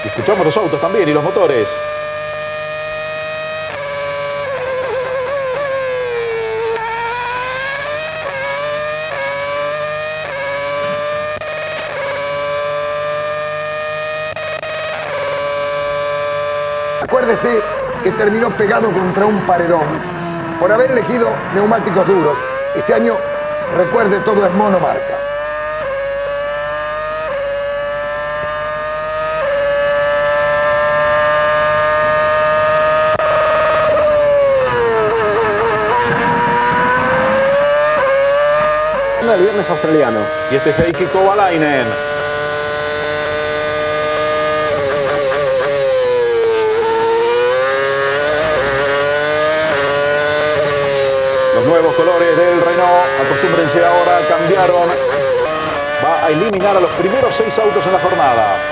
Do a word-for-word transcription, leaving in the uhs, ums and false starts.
Y escuchamos los autos también y los motores. Acuérdese que terminó pegado contra un paredón por haber elegido neumáticos duros. Este año, recuerde, todo es monomarca. El viernes australiano. Y este es Heikki Kovalainen. Los nuevos colores del Renault, acostúmbrense ahora, cambiaron. Va a eliminar a los primeros seis autos en la jornada.